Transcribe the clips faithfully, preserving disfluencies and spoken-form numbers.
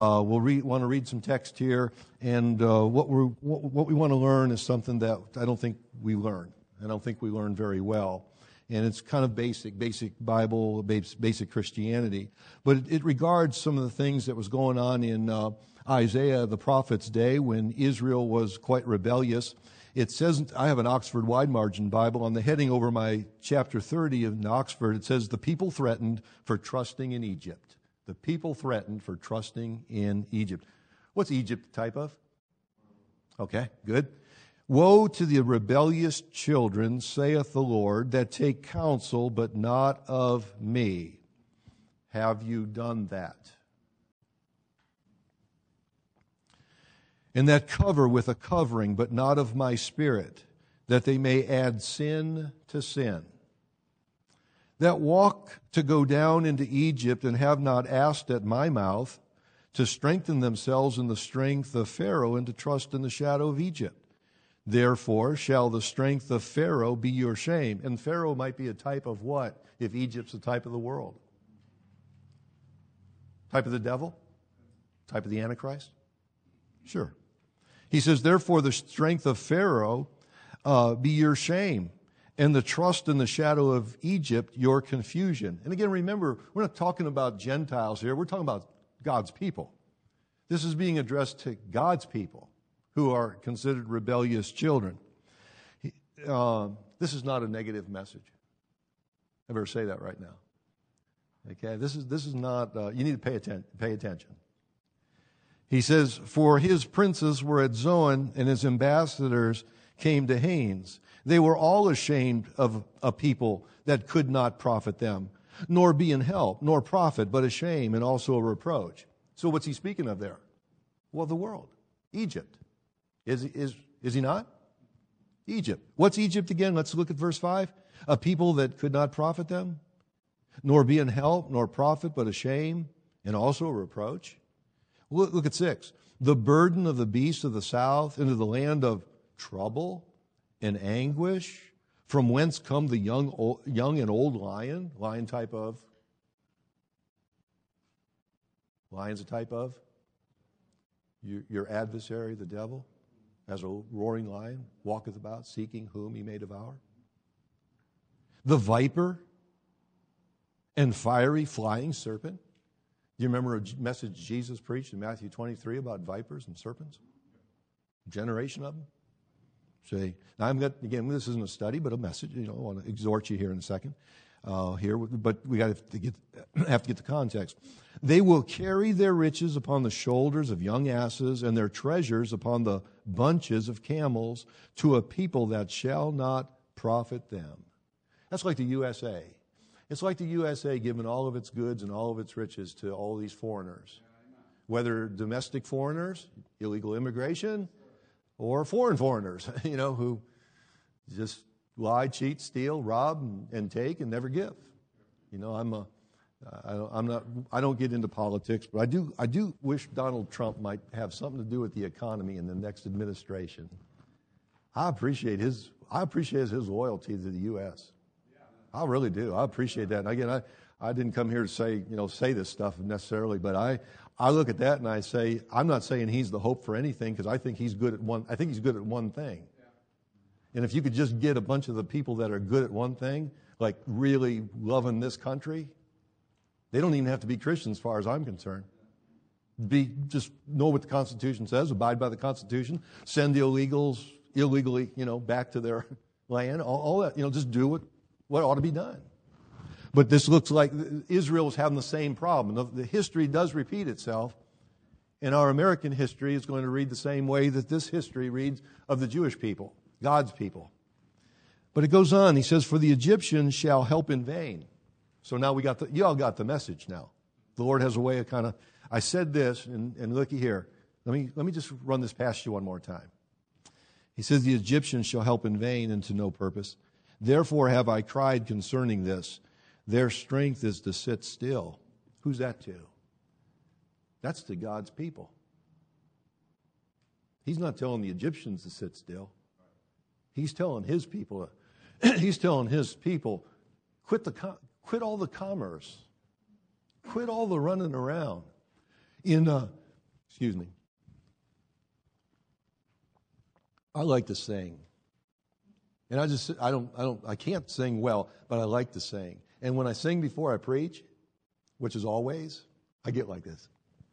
Uh, we'll read, want to read some text here, and uh, what, we're, what, what we want to learn is something that I don't think we learn. I don't think we learn very well. And it's kind of basic, basic Bible, basic Christianity. But it, it regards some of the things that was going on in uh, Isaiah, the prophet's day, when Israel was quite rebellious. It says, I have an Oxford Wide Margin Bible. On the heading over my chapter thirty in Oxford, it says, the people threatened for trusting in Egypt. The people threatened for trusting in Egypt. What's Egypt the type of? Okay, good. Woe to the rebellious children, saith the Lord, that take counsel, but not of me. Have you done that? And that cover with a covering, but not of my spirit, that they may add sin to sin. That walk to go down into Egypt and have not asked at my mouth, to strengthen themselves in the strength of Pharaoh and to trust in the shadow of Egypt. Therefore shall the strength of Pharaoh be your shame. And Pharaoh might be a type of what if Egypt's a type of the world? Type of the devil? Type of the Antichrist? Sure. He says, therefore the strength of Pharaoh uh, be your shame, and the trust in the shadow of Egypt your confusion. And again, remember, we're not talking about Gentiles here. We're talking about God's people. This is being addressed to God's people who are considered rebellious children. Uh, this is not a negative message. I better say that right now. Okay, this is this is not. Uh, you need to pay atten- pay attention. He says, for his princes were at Zoan, and his ambassadors came to Hanes. They were all ashamed of a people that could not profit them, nor be in help, nor profit, but a shame and also a reproach. So what's he speaking of there? Well, the world, Egypt. Is, is, is he not? Egypt. What's Egypt again? Let's look at verse five. A people that could not profit them, nor be in help, nor profit, but a shame and also a reproach. Look, look at six. The burden of the beasts of the south into the land of trouble and anguish, from whence come the young, old, young and old lion. Lion type of? Lion's a type of? Your, your adversary, the devil, as a roaring lion, walketh about, seeking whom he may devour. The viper and fiery flying serpent. Do you remember a message Jesus preached in Matthew twenty-three about vipers and serpents? A generation of them. See, now I'm got again. This isn't a study, but a message. You know, I want to exhort you here in a second. Uh, here, but we got to get have to get the context. They will carry their riches upon the shoulders of young asses, and their treasures upon the bunches of camels, to a people that shall not profit them. That's like the U S A. It's like the U S A giving all of its goods and all of its riches to all these foreigners, whether domestic foreigners, illegal immigration, or foreign foreigners, you know, who just lie, cheat, steal, rob, and, and take, and never give. You know, I'm a, I, I'm not, I don't get into politics, but I do, I do wish Donald Trump might have something to do with the economy in the next administration. I appreciate his, I appreciate his loyalty to the U S I really do. I appreciate that. And again, I, I didn't come here to say, you know, say this stuff necessarily, but I, I look at that and I say, I'm not saying he's the hope for anything, because I think he's good at one, I think he's good at one thing. Yeah. And if you could just get a bunch of the people that are good at one thing, like really loving this country, they don't even have to be Christians as far as I'm concerned. Be, just know what the Constitution says, abide by the Constitution, send the illegals illegally, you know, back to their land, all, all that, you know, just do what, what ought to be done. But this looks like Israel is having the same problem. The history does repeat itself, and our American history is going to read the same way that this history reads of the Jewish people, God's people. But it goes on. He says, for the Egyptians shall help in vain. So now we got the, you all got the message now. The Lord has a way of kind of, I said this, and, and looky here. Let me, let me just run this past you one more time. He says, the Egyptians shall help in vain and to no purpose. Therefore have I cried concerning this. Their strength is to sit still. Who's that to? That's to God's people. He's not telling the Egyptians to sit still. He's telling his people, he's telling his people, quit the quit all the commerce. Quit all the running around. In uh, Excuse me. I like to sing. And I just, I don't, I don't, I can't sing well, but I like to sing. And when I sing before I preach, which is always, I get like this.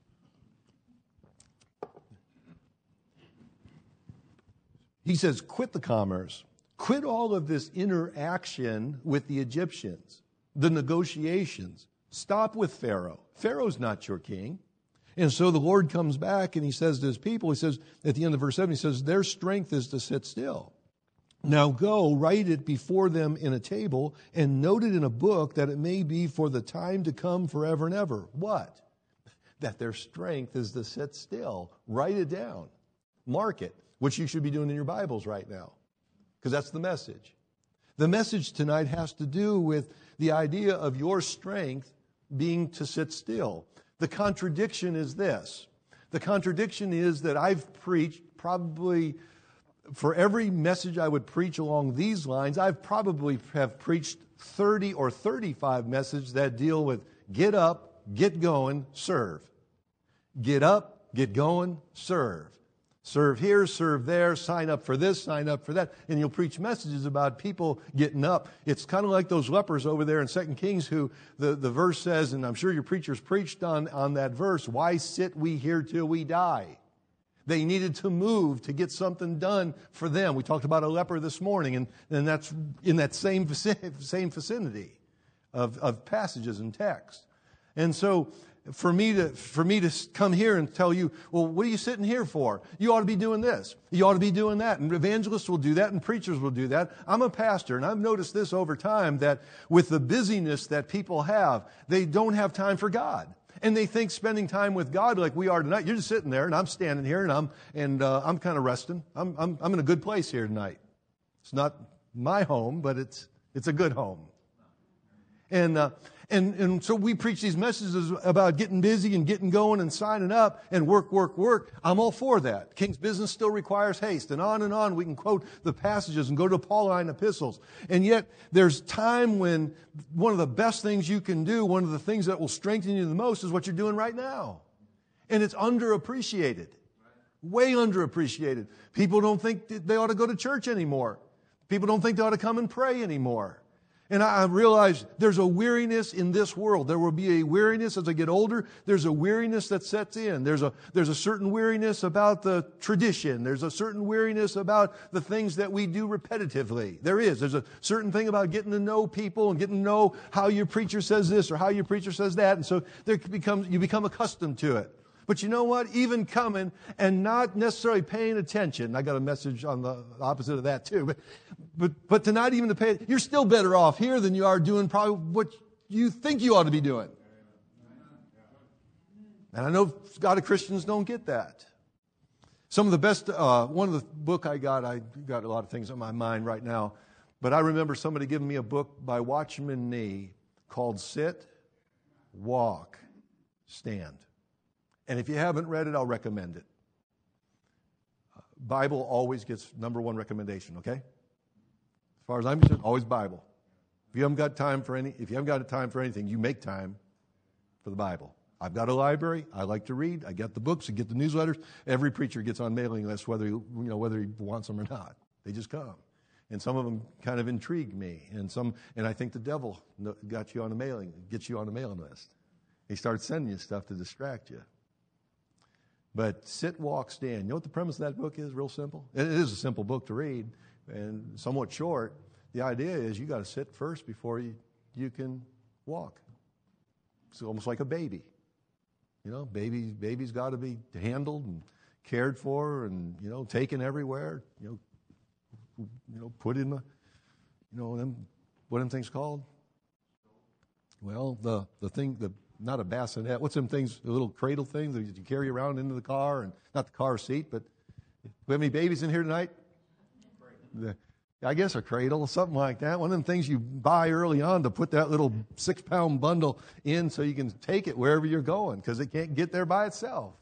He says, quit the commerce. Quit all of this interaction with the Egyptians, the negotiations. Stop with Pharaoh. Pharaoh's not your king. And so the Lord comes back and he says to his people, he says, at the end of verse seven, he says, their strength is to sit still. Now go, write it before them in a table and note it in a book that it may be for the time to come forever and ever. What? That their strength is to sit still. Write it down. Mark it, which you should be doing in your Bibles right now, because that's the message. The message tonight has to do with the idea of your strength being to sit still. The contradiction is this. The contradiction is that I've preached probably, for every message I would preach along these lines, I've probably have preached thirty or thirty-five messages that deal with get up, get going, serve. Get up, get going, serve. Serve here, serve there, sign up for this, sign up for that. And you'll preach messages about people getting up. It's kind of like those lepers over there in Second Kings who the, the verse says, and I'm sure your preachers preached on, on that verse, why sit we here till we die? They needed to move to get something done for them. We talked about a leper this morning, and, and that's in that same vicinity, same vicinity of, of passages and text. And so for me to for me to come here and tell you, well, what are you sitting here for? You ought to be doing this. You ought to be doing that. And evangelists will do that, and preachers will do that. I'm a pastor, and I've noticed this over time, that with the busyness that people have, they don't have time for God. And they think spending time with God like we are tonight, you're just sitting there, and I'm standing here, and I'm and uh, I'm kind of resting. I'm, I'm I'm in a good place here tonight. It's not my home, but it's it's a good home. And uh, and and so we preach these messages about getting busy and getting going and signing up and work, work, work. I'm all for that. King's business still requires haste, and on and on. We can quote the passages and go to Pauline epistles. And yet there's time when one of the best things you can do, one of the things that will strengthen you the most, is what you're doing right now. And it's underappreciated. Way underappreciated. People don't think they ought to go to church anymore. People don't think they ought to come and pray anymore. And I realize there's a weariness in this world. There will be a weariness as I get older. There's a weariness that sets in. There's a, there's a certain weariness about the tradition. There's a certain weariness about the things that we do repetitively. There is. There's a certain thing about getting to know people and getting to know how your preacher says this or how your preacher says that. And so there becomes, you become accustomed to it. But you know what? Even coming and not necessarily paying attention. I got a message on the opposite of that too. But but, but to not even to pay, you're still better off here than you are doing probably what you think you ought to be doing. And I know a lot of Christians don't get that. Some of the best, uh, one of the book I got, I got a lot of things on my mind right now. But I remember somebody giving me a book by Watchman Nee called Sit, Walk, Stand. And if you haven't read it, I'll recommend it. Bible always gets number one recommendation, okay? As far as I'm concerned, always Bible. If you haven't got time for any, if you haven't got time for anything, you make time for the Bible. I've got a library. I like to read. I get the books. I get the newsletters. Every preacher gets on mailing lists, whether you know whether he wants them or not. They just come, and some of them kind of intrigue me, and some, and I think the devil got you on a mailing, gets you on a mailing list. He starts sending you stuff to distract you. But Sit, Walk, Stand. You know what the premise of that book is? Real simple. It is a simple book to read and somewhat short. The idea is you got to sit first before you, you can walk. It's almost like a baby. You know, baby, baby's got to be handled and cared for and, you know, taken everywhere. You know, you know, put in the, you know, them, what are them things called? Well, the, the thing, the, not a bassinet. What's them things, the little cradle things that you carry around into the car, and not the car seat, but we have any babies in here tonight? The, I guess a cradle, something like that. One of them things you buy early on to put that little six-pound bundle in so you can take it wherever you're going because it can't get there by itself.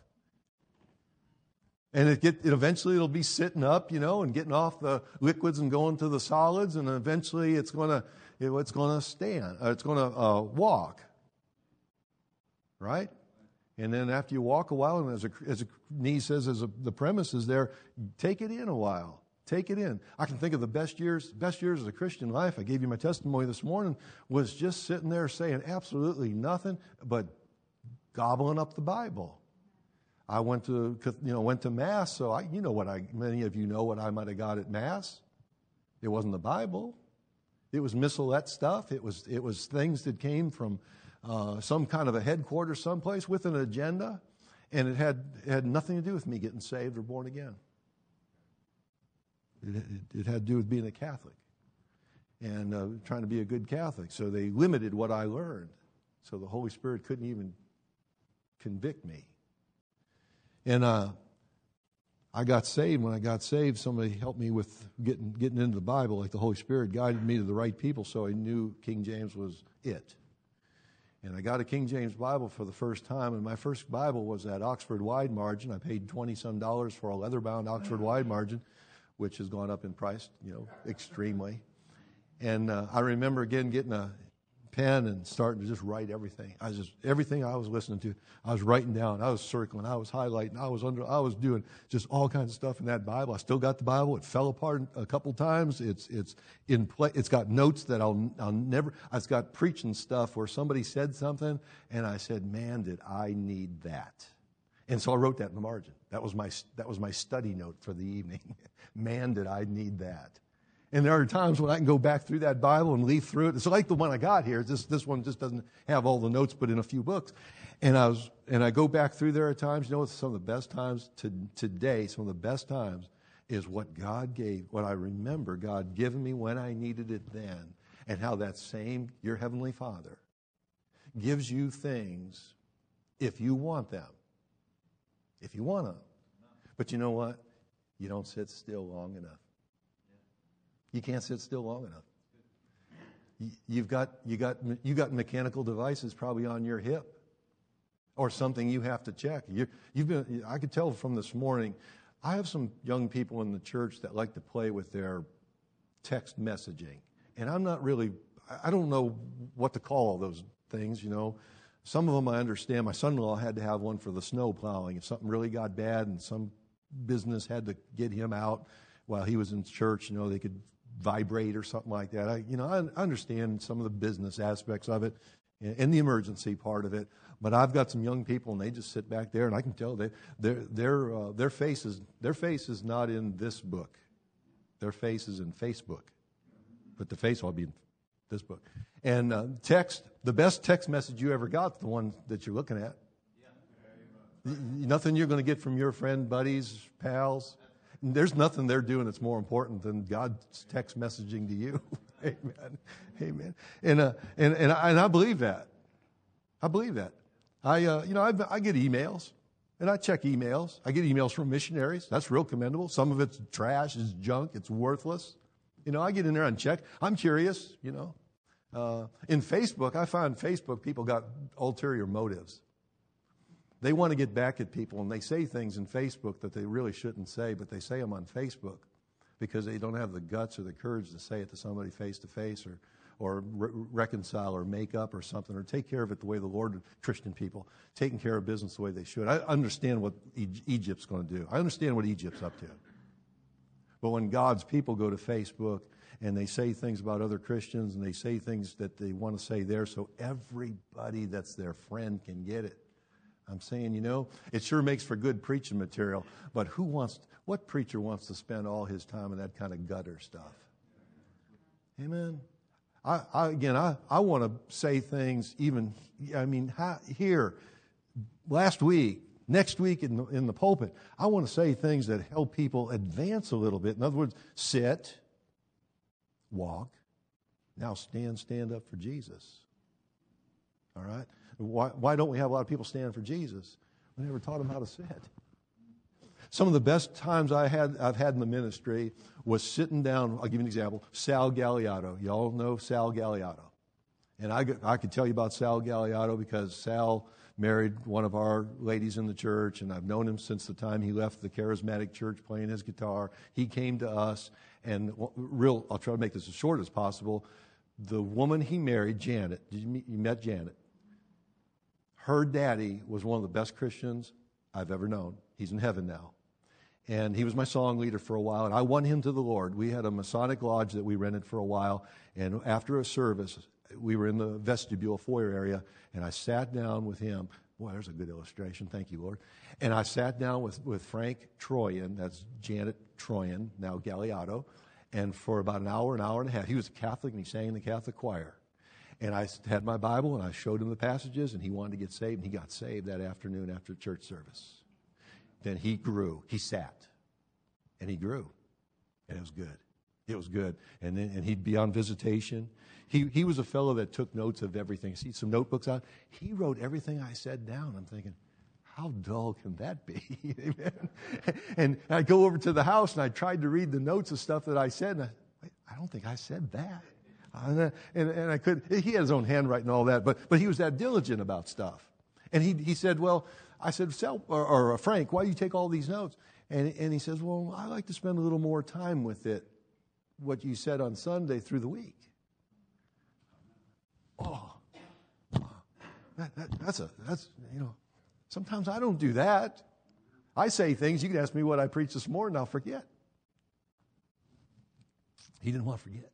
And it get it eventually it'll be sitting up, you know, and getting off the liquids and going to the solids, and eventually it's gonna it, it's gonna stand. Uh, it's gonna uh, walk. Right? And then after you walk a while, and as a, as a Nee says, as a, the premise is there, take it in a while. Take it in. I can think of the best years, best years of the Christian life. I gave you my testimony this morning, was just sitting there saying absolutely nothing but gobbling up the Bible. I went to, you know, went to Mass, so I, you know what I, many of you know what I might have got at Mass. It wasn't the Bible. It was Missalette stuff. It was, it was things that came from uh, some kind of a headquarters someplace with an agenda, and it had, it had nothing to do with me getting saved or born again. It, it, it had to do with being a Catholic and uh, trying to be a good Catholic. So they limited what I learned. So the Holy Spirit couldn't even convict me. And uh, I got saved. When I got saved, somebody helped me with getting getting into the Bible. Like the Holy Spirit guided me to the right people, so I knew King James was it. And I got a King James Bible for the first time, and my first Bible was that Oxford Wide Margin. I paid twenty-some dollars for a leather-bound Oxford Wide Margin, which has gone up in price, you know, extremely. And uh, I remember, again, getting a pen and starting to just write everything. I was just, everything I was listening to, I was writing down, I was circling, I was highlighting, I was under, I was doing just all kinds of stuff in that Bible. I still got the Bible. It fell apart a couple times. It's it's in play. It's got notes that I'll I'll never. It's got preaching stuff where somebody said something, and I said, "Man, did I need that?" And so I wrote that in the margin. That was my that was my study note for the evening. Man, did I need that? And there are times when I can go back through that Bible and leaf through it. It's like the one I got here. This this one just doesn't have all the notes, but in a few books. And I was and I go back through there at times. You know, some of the best times to today. Some of the best times is what God gave, what I remember God giving me when I needed it then, and how that same your heavenly Father gives you things if you want them. If you want them. But you know what? You don't sit still long enough. You can't sit still long enough. You've got, you got, you got mechanical devices probably on your hip or something you have to check. You, you've been, I could tell from this morning, I have some young people in the church that like to play with their text messaging. And I'm not really, I don't know what to call all those things, you know. Some of them I understand. My son-in-law had to have one for the snow plowing. If something really got bad and some business had to get him out while he was in church, you know, they could vibrate or something like that. I, you know, I understand some of the business aspects of it and the emergency part of it. But I've got some young people, and they just sit back there, and I can tell they, their their uh, their face is their face is not in this book. Their face is in Facebook, but the face will be in this book. And uh, text, the best text message you ever got, the one that you're looking at. Yeah. Nothing you're going to get from your friend, buddies, pals. There's nothing they're doing that's more important than God's text messaging to you. Amen. Amen. And, uh, and, and, I, and I believe that. I believe that. I, uh, you know, I, I get emails, and I check emails. I get emails from missionaries. That's real commendable. Some of it's trash, it's junk, it's worthless. You know, I get in there and check. I'm curious, you know. Uh, in Facebook, I find Facebook people got ulterior motives. They want to get back at people, and they say things in Facebook that they really shouldn't say, but they say them on Facebook because they don't have the guts or the courage to say it to somebody face-to-face or, or re- reconcile or make up or something or take care of it the way the Lord, Christian people, taking care of business the way they should. I understand what e- Egypt's going to do. I understand what Egypt's up to. But when God's people go to Facebook and they say things about other Christians and they say things that they want to say there so everybody that's their friend can get it, I'm saying, you know, it sure makes for good preaching material, but who wants, what preacher wants to spend all his time in that kind of gutter stuff? Amen. I, I again, I, I want to say things even, I mean, how, here, last week, next week in the, in the pulpit, I want to say things that help people advance a little bit. In other words, sit, walk, now stand, stand up for Jesus. All right? Why, why don't we have a lot of people stand for Jesus? We never taught them how to sit. Some of the best times I had, I've had in the ministry was sitting down. I'll give you an example. Sal Galliotto. Y'all know Sal Galliotto. And I, I could tell you about Sal Galliotto because Sal married one of our ladies in the church, and I've known him since the time he left the charismatic church playing his guitar. He came to us, and real. I'll try to make this as short as possible. The woman he married, Janet, did you, meet, you met Janet? her daddy was one of the best Christians I've ever known. He's in heaven now. And he was my song leader for a while, and I won him to the Lord. We had a Masonic lodge that we rented for a while, and after a service, we were in the vestibule foyer area, and I sat down with him. Boy, there's a good illustration. Thank you, Lord. And I sat down with, with Frank Troyan, that's Janet Troyan, now Galliotto, and for about an hour, an hour and a half. He was a Catholic, and he sang in the Catholic choir. And I had my Bible, and I showed him the passages, and he wanted to get saved, and he got saved that afternoon after church service. Then he grew. He sat, and he grew, and it was good. It was good. And then, and he'd be on visitation. He he was a fellow that took notes of everything. See some notebooks out. He wrote everything I said down. I'm thinking, how dull can that be? Amen. And I'd go over to the house, and I tried to read the notes of stuff that I said, and I, wait, I don't think I said that. And, and, and I could. He had his own handwriting and all that, but but he was that diligent about stuff. And he he said, well, I said, Sal, or, or Frank, why do you take all these notes? And and he says, well, I like to spend a little more time with it, what you said on Sunday through the week. Oh, that, that, that's a that's you know. Sometimes I don't do that. I say things. You can ask me what I preached this morning, I'll forget. He didn't want to forget.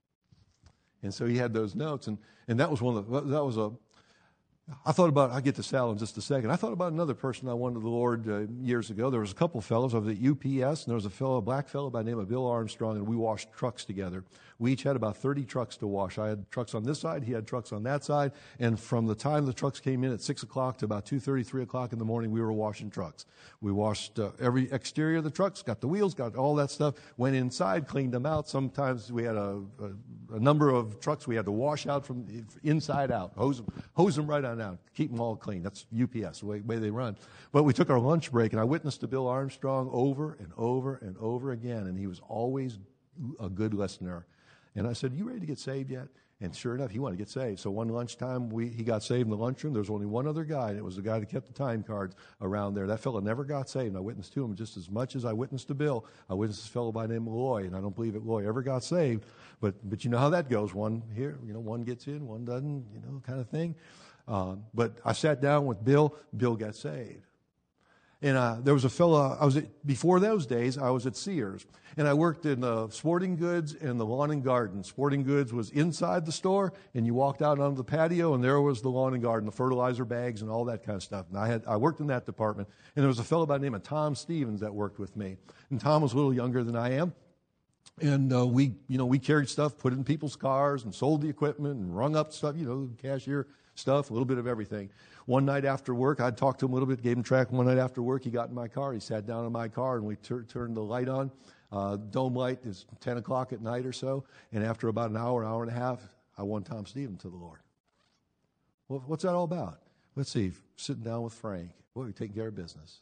And so he had those notes, and, and that was one of the, that was a, I thought about, I'll get to Sal in just a second. I thought about another person I won to the Lord uh, years ago. There was a couple fellows. I was at U P S, and there was a fellow, a black fellow by the name of Bill Armstrong, and we washed trucks together. We each had about thirty trucks to wash. I had trucks on this side, he had trucks on that side, and from the time the trucks came in at six o'clock to about two thirty, three o'clock in the morning, we were washing trucks. We washed uh, every exterior of the trucks, got the wheels, got all that stuff, went inside, cleaned them out. Sometimes we had a, a, a number of trucks we had to wash out from inside out, hose them, hose them right on out, keep them all clean. That's U P S, the way, way they run. But we took our lunch break, and I witnessed to Bill Armstrong over and over and over again, and he was always a good listener. And I said, you ready to get saved yet? And sure enough, he wanted to get saved. So one lunchtime, we, he got saved in the lunchroom. There was only one other guy, and it was the guy that kept the time cards around there. That fellow never got saved, and I witnessed to him just as much as I witnessed to Bill. I witnessed this fellow by the name of Loy, and I don't believe that Loy ever got saved. But but you know how that goes. One here, you know, one gets in, one doesn't, you know, kind of thing. Uh, but I sat down with Bill. Bill got saved. And uh, there was a fellow, I was at, before those days, I was at Sears. And I worked in uh, sporting goods and the lawn and garden. Sporting goods was inside the store, and you walked out onto the patio, and there was the lawn and garden, the fertilizer bags and all that kind of stuff. And I had I worked in that department. And there was a fellow by the name of Tom Stevens that worked with me. And Tom was a little younger than I am. And uh, we, you know, we carried stuff, put it in people's cars, and sold the equipment, and rung up stuff, you know, cashier stuff, a little bit of everything. One night after work, I talked to him a little bit, gave him track. One night after work, he got in my car. He sat down in my car, and we tur- turned the light on. Uh, dome light is ten o'clock at night or so. And after about an hour, an hour and a half, I won Tom Stevens to the Lord. Well, what's that all about? Let's see. Sitting down with Frank. Boy, we're taking care of business.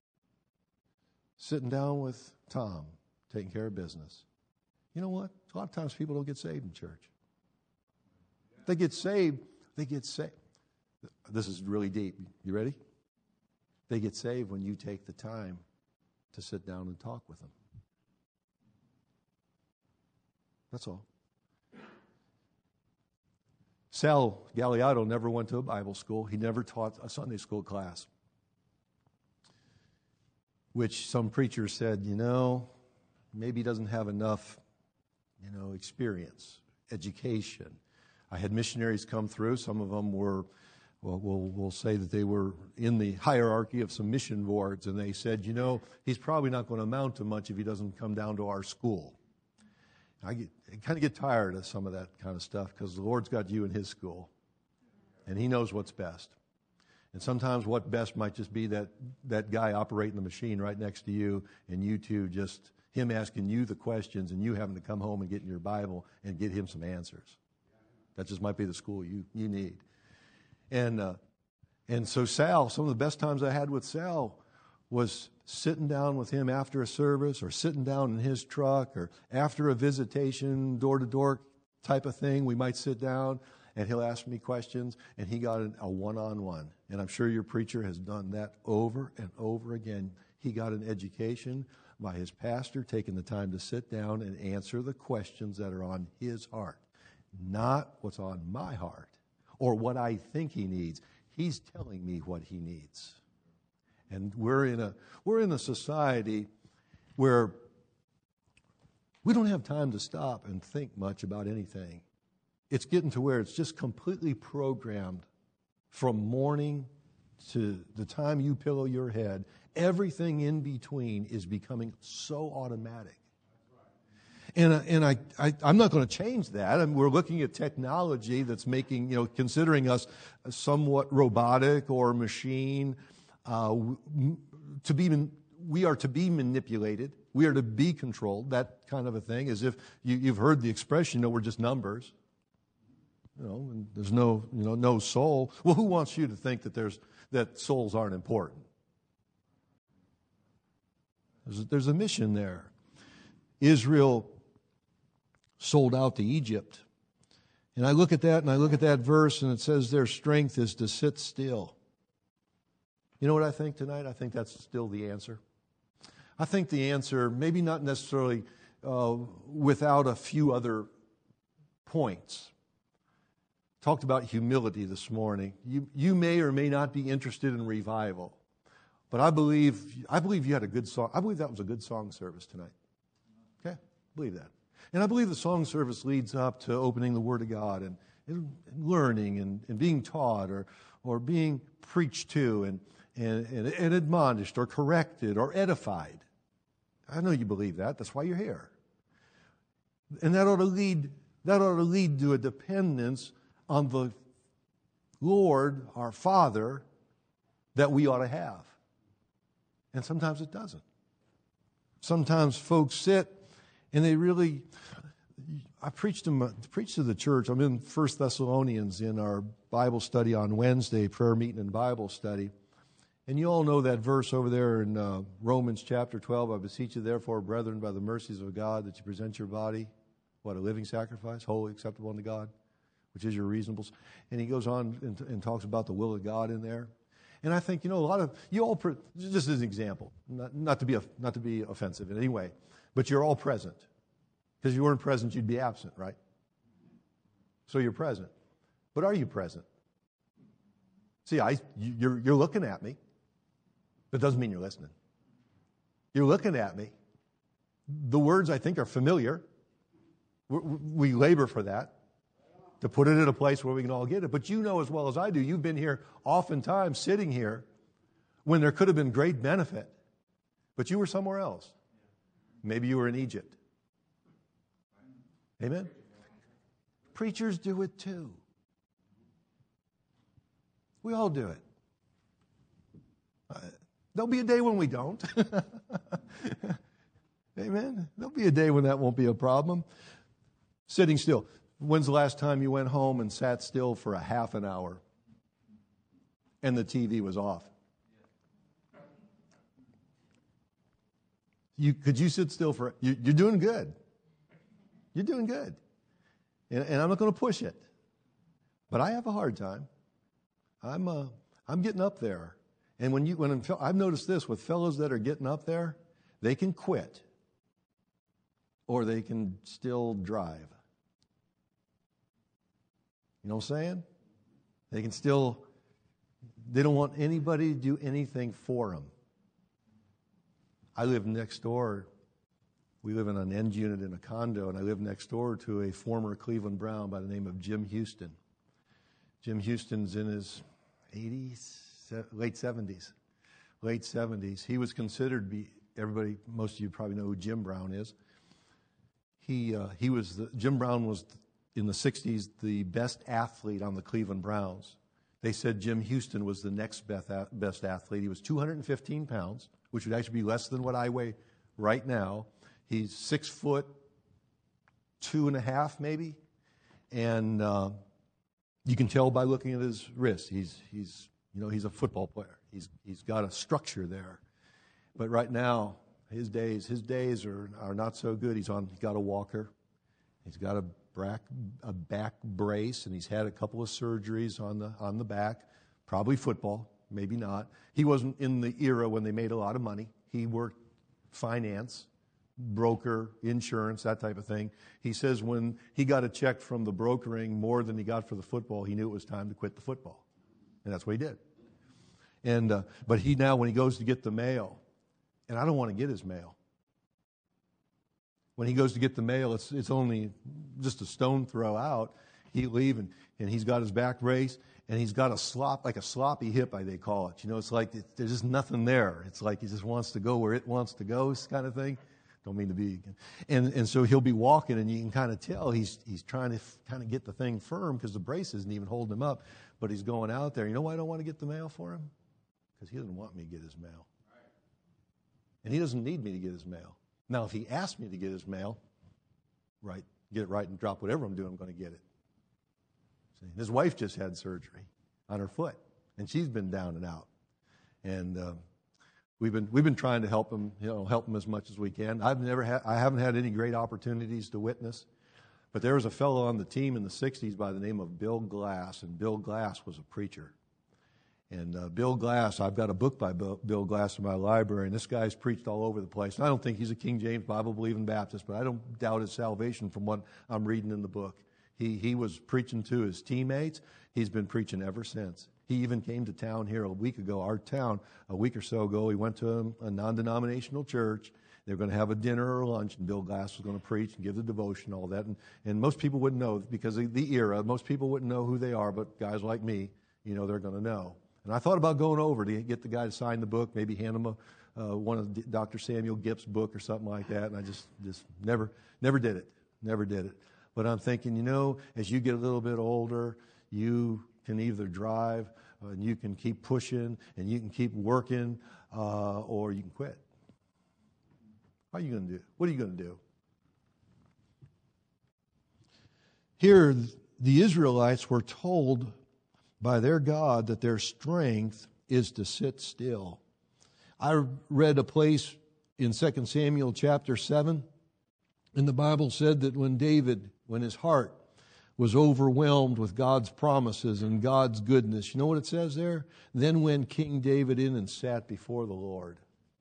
Sitting down with Tom, taking care of business. You know what? A lot of times people don't get saved in church. They get saved. They get saved. This is really deep. You ready? They get saved when you take the time to sit down and talk with them. That's all. Sal Galliotto never went to a Bible school. He never taught a Sunday school class. Which some preachers said, you know, maybe he doesn't have enough, you know, experience, education. I had missionaries come through. Some of them were, well, we'll, we'll say that they were in the hierarchy of some mission boards, and they said, you know, he's probably not going to amount to much if he doesn't come down to our school. I, get, I kind of get tired of some of that kind of stuff because the Lord's got you in his school, and he knows what's best. And sometimes what best might just be that, that guy operating the machine right next to you, and you two just, him asking you the questions, and you having to come home and get in your Bible and get him some answers. That just might be the school you, you need. And uh, and so Sal, some of the best times I had with Sal was sitting down with him after a service, or sitting down in his truck, or after a visitation, door-to-door type of thing. We might sit down, and he'll ask me questions, and he got a one-on-one. And I'm sure your preacher has done that over and over again. He got an education by his pastor, taking the time to sit down and answer the questions that are on his heart. Not what's on my heart or what I think he needs. He's telling me what he needs. And we're in a we're in a society where we don't have time to stop and think much about anything. It's getting to where it's just completely programmed from morning to the time you pillow your head. Everything in between is becoming so automatic. And, uh, and I, I, I'm not going to change that. I mean, we're looking at technology that's making, you know, considering us somewhat robotic or machine. Uh, to be, we are to be manipulated. We are to be controlled. That kind of a thing. As if you, you've heard the expression, you know, we're just numbers. You know, and there's no, you know, no soul. Well, who wants you to think that there's that souls aren't important? There's, there's a mission there. Israel sold out to Egypt. And I look at that and I look at that verse and it says their strength is to sit still. You know what I think tonight? I think that's still the answer. I think the answer, maybe not necessarily uh, without a few other points. Talked about humility this morning. You, you may or may not be interested in revival. But I believe, I believe you had a good song. I believe that was a good song service tonight. Okay? I believe that. And I believe the song service leads up to opening the Word of God and, and learning and, and being taught or, or being preached to and, and, and, and admonished or corrected or edified. I know you believe that. That's why you're here. And that ought to lead, that ought to lead to a dependence on the Lord, our Father, that we ought to have. And sometimes it doesn't. Sometimes folks sit and they really, I preached to, preached to the church. I'm in First Thessalonians in our Bible study on Wednesday, prayer meeting and Bible study. And you all know that verse over there in uh, Romans chapter twelve. I beseech you therefore, brethren, by the mercies of God, that you present your body, what, a living sacrifice, holy, acceptable unto God, which is your reasonables. And he goes on and, and talks about the will of God in there. And I think, you know, a lot of, you all, just as an example, not, not to be not to be offensive in any way, but you're all present. Because if you weren't present, you'd be absent, right? So you're present. But are you present? See, I, you're, you're looking at me. That doesn't mean you're listening. You're looking at me. The words, I think, are familiar. We, we labor for that, to put it in a place where we can all get it. But you know as well as I do, you've been here oftentimes sitting here when there could have been great benefit, but you were somewhere else. Maybe you were in Egypt. Amen? Preachers do it too. We all do it. Uh, there'll be a day when we don't. Amen? There'll be a day when that won't be a problem. Sitting still. When's the last time you went home and sat still for a half an hour and the T V was off? You, could you sit still for, you, you're doing good. You're doing good. And, and I'm not going to push it. But I have a hard time. I'm, uh, I'm getting up there. And when you, when I'm, I've noticed this with fellows that are getting up there, they can quit or they can still drive. You know what I'm saying? They can still, they don't want anybody to do anything for them. I live next door. We live in an end unit in a condo, and I live next door to a former Cleveland Brown by the name of Jim Houston. Jim Houston's in his eighties, late seventies. Late seventies. He was considered to be, everybody, most of you probably know who Jim Brown is. He, uh, he was, the, Jim Brown was in the sixties, the best athlete on the Cleveland Browns. They said Jim Houston was the next best athlete. He was two hundred fifteen pounds, which would actually be less than what I weigh right now. He's six foot, two and a half maybe. And uh, you can tell by looking at his wrist. He's, he's, you know, he's a football player. He's, he's got a structure there. But right now, his days, his days are, are not so good. He's on, he's got a walker. He's got a back, a back brace, and he's had a couple of surgeries on the on the back. Probably football, maybe not. He wasn't in the era when they made a lot of money. He worked finance, broker, insurance, that type of thing. He says when he got a check from the brokering more than he got for the football, he knew it was time to quit the football. And that's what he did. And uh, but he now, when he goes to get the mail, and I don't want to get his mail. When he goes to get the mail, it's it's only just a stone throw out. He leave and, and he's got his back brace, and he's got a slop, like a sloppy hip, they call it. You know, it's like it, there's just nothing there. It's like he just wants to go where it wants to go, kind of thing. Don't mean to be. And and so he'll be walking, and you can kind of tell he's he's trying to f- kind of get the thing firm because the brace isn't even holding him up. But he's going out there. You know why I don't want to get the mail for him? Because he doesn't want me to get his mail. And he doesn't need me to get his mail. Now, if he asks me to get his mail, right, get it right and drop whatever I'm doing, I'm going to get it. See, his wife just had surgery on her foot, and she's been down and out. And uh, we've been we've been trying to help him, you know, help him as much as we can. I've never had I haven't had any great opportunities to witness, but there was a fellow on the team in the sixties by the name of Bill Glass, and Bill Glass was a preacher. And uh, Bill Glass, I've got a book by Bill, Bill Glass in my library, and this guy's preached all over the place. And I don't think he's a King James Bible-believing Baptist, but I don't doubt his salvation from what I'm reading in the book. He he was preaching to his teammates. He's been preaching ever since. He even came to town here a week ago, our town, a week or so ago. He went to a, a non-denominational church. They were going to have a dinner or lunch, and Bill Glass was going to preach and give the devotion, all that. And, and most people wouldn't know because of the era. Most people wouldn't know who they are, but guys like me, you know, they're going to know. And I thought about going over to get the guy to sign the book, maybe hand him a, uh, one of Doctor Samuel Gipp's book or something like that. And I just, just never, never did it. Never did it. But I'm thinking, you know, as you get a little bit older, you can either drive uh, and you can keep pushing and you can keep working uh, or you can quit. What are you going to do? What are you going to do? Here, the Israelites were told by their God that their strength is to sit still. I read a place in Second Samuel chapter seven, and the Bible said that when David, when his heart was overwhelmed with God's promises and God's goodness, you know what it says there? Then went King David in and sat before the Lord.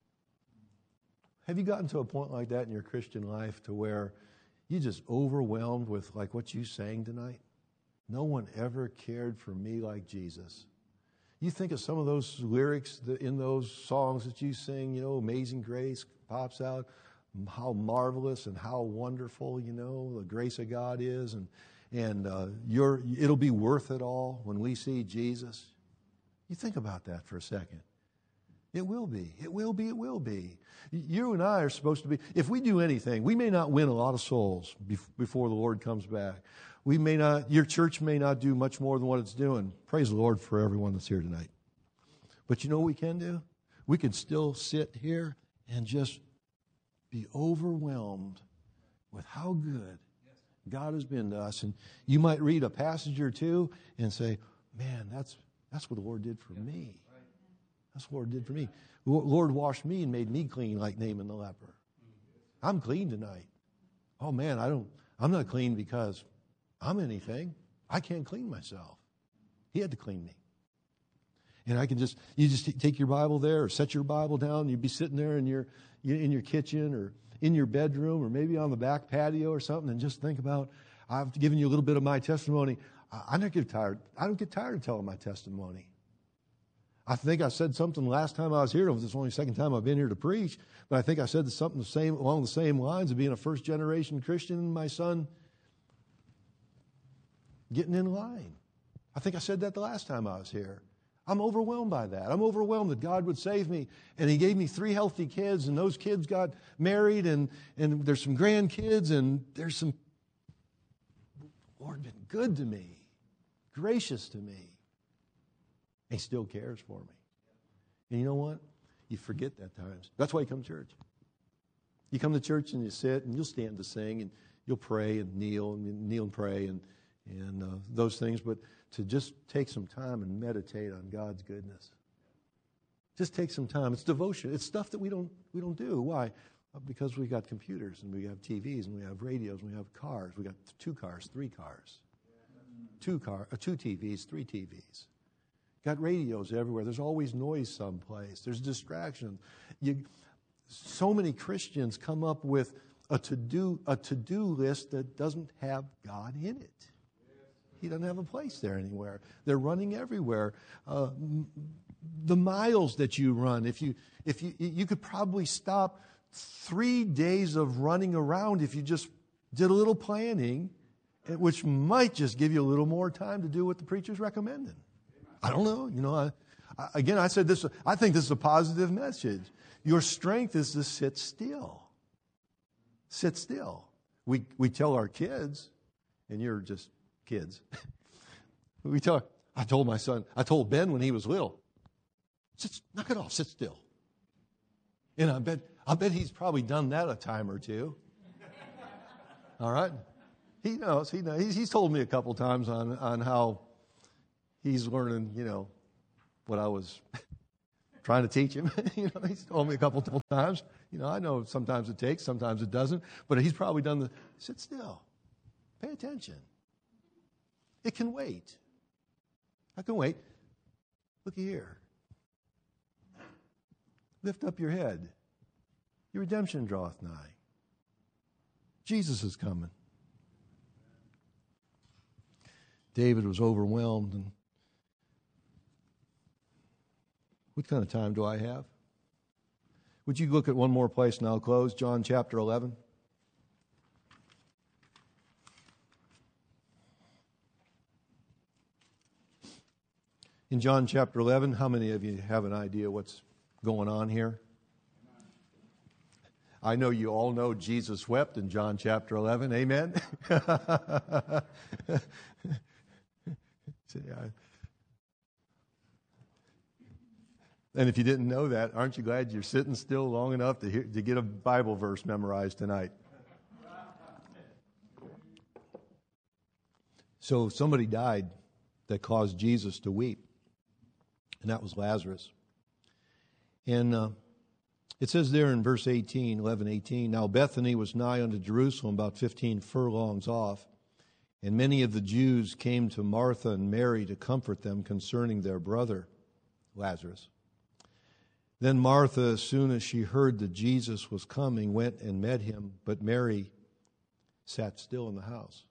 Have you gotten to a point like that in your Christian life to where you're just overwhelmed with like what you sang tonight? No one ever cared for me like Jesus. You think of some of those lyrics in those songs that you sing, you know, Amazing Grace pops out, how marvelous and how wonderful, you know, the grace of God is. And and uh, you're, it'll be worth it all when we see Jesus. You think about that for a second. It will be. It will be. It will be. You and I are supposed to be, if we do anything, we may not win a lot of souls before the Lord comes back. We may not, your church may not do much more than what it's doing. Praise the Lord for everyone that's here tonight. But you know what we can do? We can still sit here and just be overwhelmed with how good God has been to us. And you might read a passage or two and say, man, that's that's what the Lord did for me. That's what the Lord did for me. The Lord washed me and made me clean like Naaman the leper. I'm clean tonight. Oh man, I don't, I'm not clean because I'm anything. I can't clean myself. He had to clean me. And I can just, you just take your Bible there or set your Bible down. You'd be sitting there in your, in your kitchen or in your bedroom or maybe on the back patio or something and just think about, I've given you a little bit of my testimony. I, I don't get tired. I don't get tired of telling my testimony. I think I said something last time I was here. It was the only second time I've been here to preach. But I think I said something the same, along the same lines of being a first generation Christian and my son getting in line. I think I said that the last time I was here. I'm overwhelmed by that. I'm overwhelmed that God would save me. And He gave me three healthy kids, and those kids got married, and, and there's some grandkids, and there's some, Lord, been good to me, gracious to me. He still cares for me. And you know what? You forget that times. That's why you come to church. You come to church and you sit, and you'll stand to sing, and you'll pray and kneel, and kneel and pray, and and uh, those things, but to just take some time and meditate on God's goodness. Just take some time. It's devotion. It's stuff that we don't we don't do. Why? Because we got computers and we have T Vs and we have radios and we have cars. We got two cars, three cars, two car, uh, two T Vs, three T Vs. Got radios everywhere. There's always noise someplace. There's distraction. You, so many Christians come up with a to-do a to-do list that doesn't have God in it. he doesn't have a place there anywhere. They're running everywhere. Uh, the miles that you run, if you if you you could probably stop three days of running around if you just did a little planning, which might just give you a little more time to do what the preacher's recommending. I don't know. You know, I, I, again, I said this. I think this is a positive message. Your strength is to sit still. Sit still. We we tell our kids, and you're just kids. we tell. I told my son. I told Ben when he was little. Sit, knock it off. Sit still. And I bet I bet he's probably done that a time or two. All right. He knows. He knows. He's, he's told me a couple times on on how he's learning. You know, what I was trying to teach him. you know, he's told me a couple of times. You know, I know sometimes it takes, sometimes it doesn't. But he's probably done the, sit still. Pay attention. It can wait. I can wait. Looky here. Lift up your head. Your redemption draweth nigh. Jesus is coming. David was overwhelmed. And what kind of time do I have? Would you look at one more place and I'll close? John chapter eleven. In John chapter eleven, how many of you have an idea what's going on here? I know you all know Jesus wept in John chapter eleven. Amen? And if you didn't know that, aren't you glad you're sitting still long enough to hear, to get a Bible verse memorized tonight? So somebody died that caused Jesus to weep, and that was Lazarus. And uh, it says there in verse eighteen, eleven, eighteen, now Bethany was nigh unto Jerusalem, about fifteen furlongs off, and many of the Jews came to Martha and Mary to comfort them concerning their brother, Lazarus. Then Martha, as soon as she heard that Jesus was coming, went and met him, but Mary sat still in the house.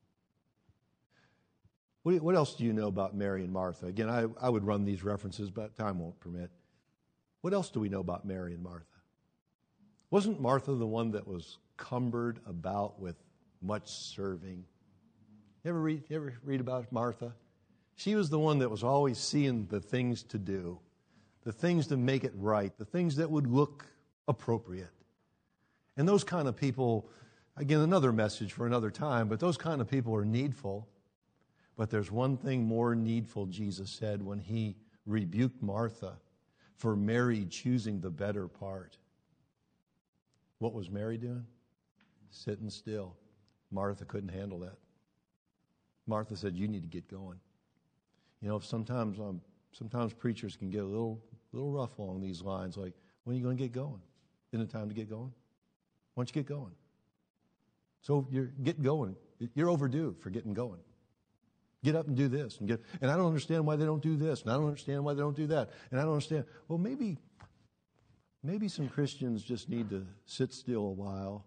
What, what else do you know about Mary and Martha? Again, I, I would run these references, but time won't permit. What else do we know about Mary and Martha? Wasn't Martha the one that was cumbered about with much serving? You ever read, you ever read about Martha? She was the one that was always seeing the things to do, the things to make it right, the things that would look appropriate. And those kind of people, again, another message for another time, but those kind of people are needful. But there's one thing more needful, Jesus said, when he rebuked Martha for Mary choosing the better part. What was Mary doing? Sitting still. Martha couldn't handle that. Martha said, you need to get going. You know, sometimes um, sometimes preachers can get a little little rough along these lines, like, when are you going to get going? Isn't it time to get going? Why don't you get going? So you're getting going. You're overdue for getting going. Get up and do this. And get. And I don't understand why they don't do this. And I don't understand why they don't do that. And I don't understand. Well, maybe, maybe some Christians just need to sit still a while,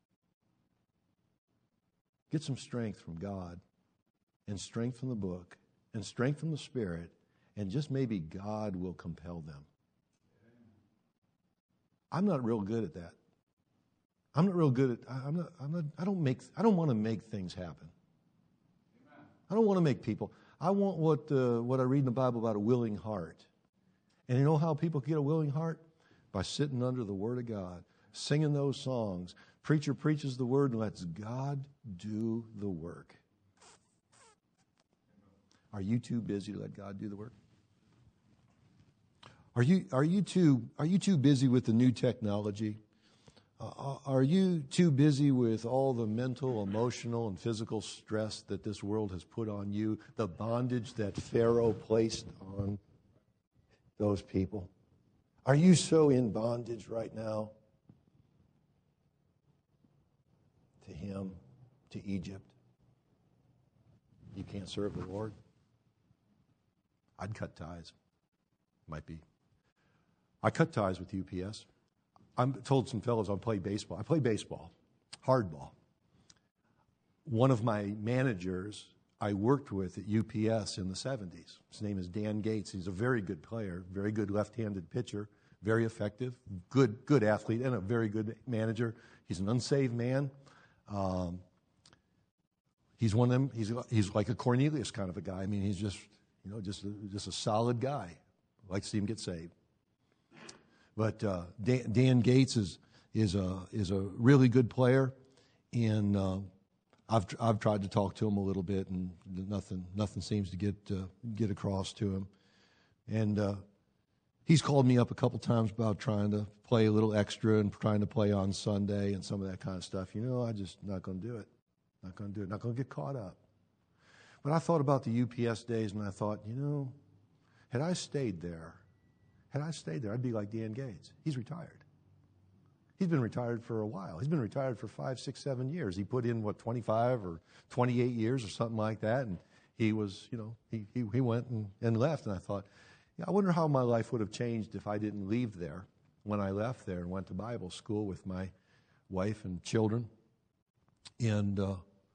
get some strength from God, and strength from the book, and strength from the Spirit, and just maybe God will compel them. I'm not real good at that. I'm not real good at. I'm not. I'm not. I don't make. I don't want to make things happen. I don't want to make people. I want what uh, what I read in the Bible about a willing heart. And you know how people get a willing heart? By sitting under the Word of God, singing those songs. Preacher preaches the Word and lets God do the work. Are you too busy to let God do the work? Are you are you too are you too busy with the new technology? Uh, are you too busy with all the mental, emotional, and physical stress that this world has put on you? The bondage that Pharaoh placed on those people? Are you so in bondage right now to him, to Egypt? You can't serve the Lord? I'd cut ties. Might be. I cut ties with U P S. I'm told some fellows I play baseball. I play baseball, hardball. One of my managers, I worked with at U P S in the seventies. His name is Dan Gates. He's a very good player, very good left-handed pitcher, very effective, good good athlete, and a very good manager. He's an unsaved man. Um, he's one of them. He's he's like a Cornelius kind of a guy. I mean, he's just you know just a, just a solid guy. I'd like to see him get saved. But uh, Dan, Dan Gates is is a is a really good player, and uh, I've I've tried to talk to him a little bit, and nothing nothing seems to get uh, get across to him. And uh, he's called me up a couple times about trying to play a little extra and trying to play on Sunday and some of that kind of stuff. You know, I just not going to do it. Not going to do it. Not going to get caught up. But I thought about the U P S days, and I thought, you know, had I stayed there, had I stayed there, I'd be like Dan Gates. He's retired. He's been retired for a while. He's been retired for five, six, seven years. He put in, what, twenty-five or twenty-eight years or something like that, and he was, you know, he he, he went and, and left, and I thought, yeah, I wonder how my life would have changed if I didn't leave there when I left there and went to Bible school with my wife and children. And, uh,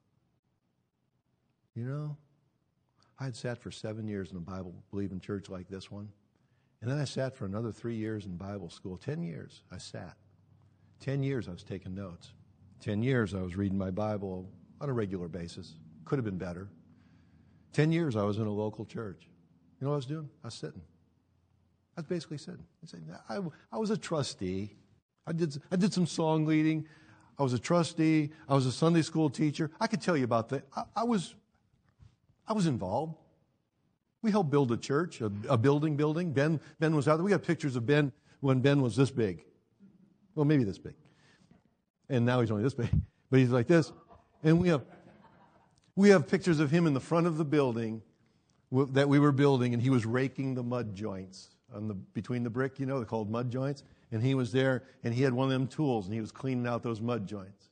you know, I had sat for seven years in a Bible-believing church like this one. And then I sat for another three years in Bible school. Ten years I sat. Ten years I was taking notes. Ten years I was reading my Bible on a regular basis. Could have been better. Ten years I was in a local church. You know what I was doing? I was sitting. I was basically sitting. I, I was a trustee. I did, I did some song leading. I was a trustee. I was a Sunday school teacher. I could tell you about that. I, I was I was involved. We helped build a church, a, a building building. Ben, Ben was out there. We got pictures of Ben when Ben was this big. Well, maybe this big. And now he's only this big. But he's like this. And we have we have pictures of him in the front of the building w- that we were building, and he was raking the mud joints on the between the brick, you know, they're called mud joints. And he was there, and he had one of them tools, and he was cleaning out those mud joints.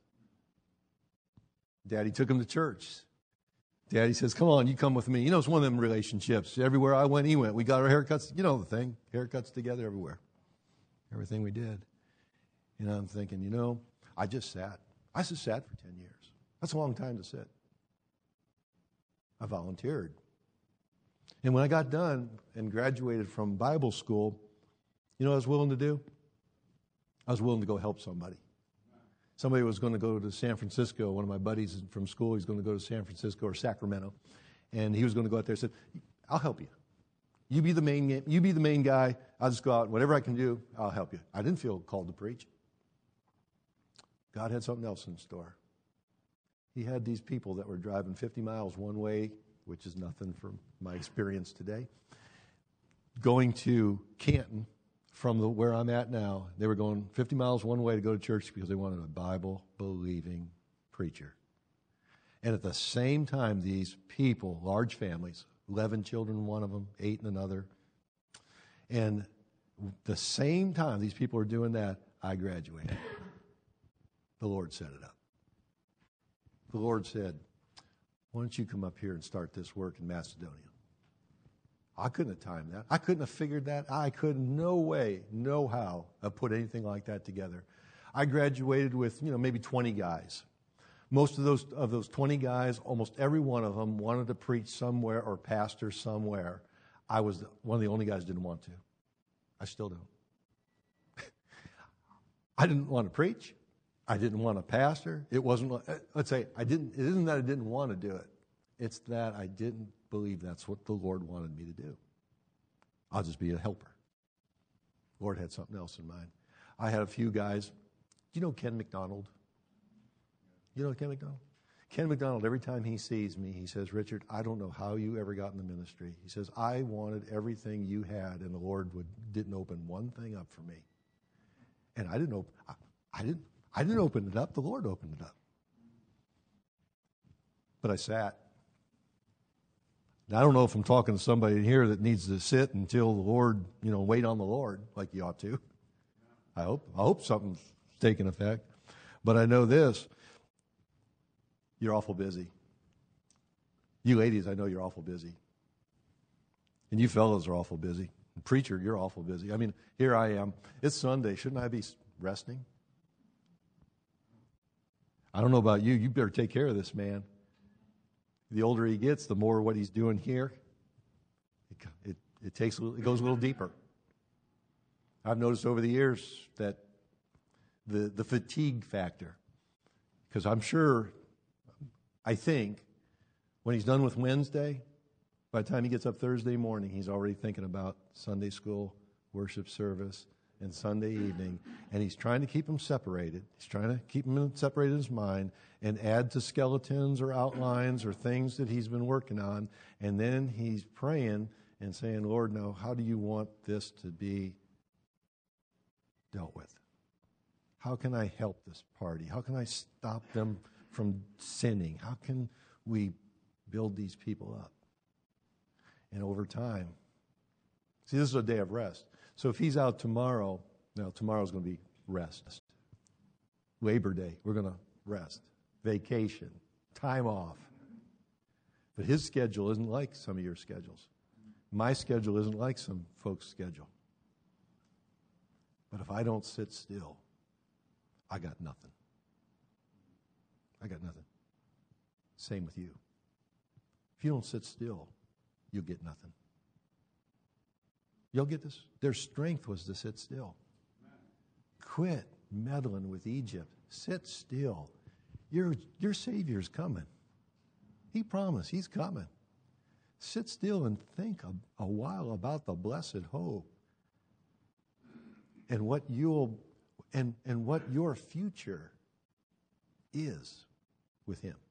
Daddy took him to church. Daddy says, come on, you come with me. You know, it's one of them relationships. Everywhere I went, he went. We got our haircuts. You know the thing. Haircuts together everywhere. Everything we did. And I'm thinking, you know, I just sat. I just sat for ten years. That's a long time to sit. I volunteered. And when I got done and graduated from Bible school, you know what I was willing to do? I was willing to go help somebody. Somebody was going to go to San Francisco. One of my buddies from school, he's going to go to San Francisco or Sacramento. And he was going to go out there and said, I'll help you. You be the main, you be the main guy. I'll just go out. Whatever I can do, I'll help you. I didn't feel called to preach. God had something else in store. He had these people that were driving fifty miles one way, which is nothing from my experience today, going to Canton from the, where I'm at now. They were going fifty miles one way to go to church because they wanted a Bible-believing preacher. And at the same time, these people, large families, eleven children, one of them, eight in another, and the same time these people are doing that, I graduated. The Lord set it up. The Lord said, why don't you come up here and start this work in Macedonia? I couldn't have timed that. I couldn't have figured that. I could no way, no how, have put anything like that together. I graduated with, you know, maybe twenty guys. Most of those of those twenty guys, almost every one of them wanted to preach somewhere or pastor somewhere. I was the, one of the only guys who didn't want to. I still don't. I didn't want to preach. I didn't want to pastor. It wasn't, let's say, I didn't, it isn't that I didn't want to do it. It's that I didn't believe that's what the Lord wanted me to do. I'll just be a helper. The Lord had something else in mind. I had a few guys. Do you know Ken McDonald? You know Ken McDonald? Ken McDonald, every time he sees me, he says, Richard, I don't know how you ever got in the ministry. He says, I wanted everything you had, and the Lord would, didn't open one thing up for me. And I didn't open, I, I didn't, I didn't open it up. The Lord opened it up. But I sat. Now, I don't know if I'm talking to somebody in here that needs to sit until the Lord, you know, wait on the Lord like you ought to. I hope, I hope something's taking effect. But I know this. You're awful busy. You ladies, I know you're awful busy. And you fellows are awful busy. And preacher, you're awful busy. I mean, here I am. It's Sunday. Shouldn't I be resting? I don't know about you. You better take care of this man. The older he gets, the more what he's doing here, it, it, it takes, it goes a little deeper. I've noticed over the years that the, the fatigue factor, because I'm sure, I think, when he's done with Wednesday, by the time he gets up Thursday morning, he's already thinking about Sunday school, worship service, and Sunday evening, and he's trying to keep them separated. He's trying to keep them separated in his mind and add to skeletons or outlines or things that he's been working on, and then he's praying and saying, Lord, now how do you want this to be dealt with? How can I help this party? How can I stop them from sinning? How can we build these people up? And over time, see, this is a day of rest. So if he's out tomorrow, now tomorrow's going to be rest. Labor Day, we're going to rest. Vacation, time off. But his schedule isn't like some of your schedules. My schedule isn't like some folks' schedule. But if I don't sit still, I got nothing. I got nothing. Same with you. If you don't sit still, you'll get nothing. You'll get this. Their strength was to sit still. Quit meddling with Egypt. Sit still. Your, your Savior's coming. He promised he's coming. Sit still and think a, a while about the blessed hope and what you'll and, and what your future is with him.